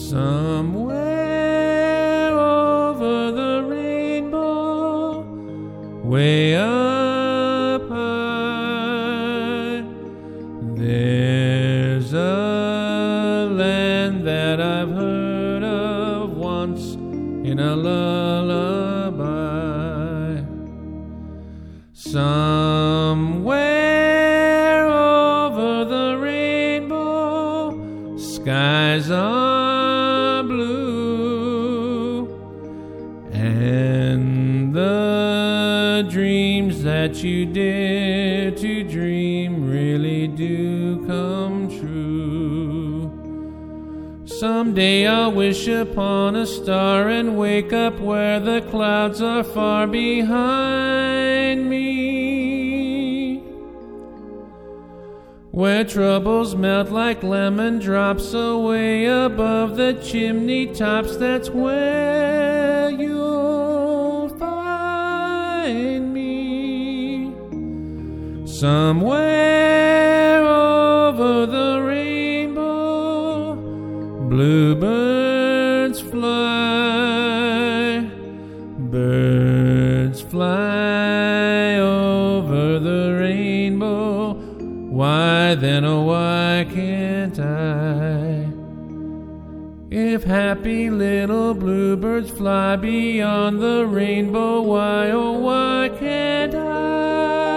Somewhere over the rainbow, way up high, there's a land that I've heard of once in a lullaby. Somewhere over the rainbow, skies are blue, and the dreams that you dare to dream really do come true. Someday I'll wish upon a star and wake up where the clouds are far behind me, where troubles melt like lemon drops away above the chimney tops. That's where you'll find me. Somewhere over the rainbow, bluebirds fly, birds fly over the rainbow. Why then, oh why can't I? If happy little bluebirds fly beyond the rainbow, why oh why can't I?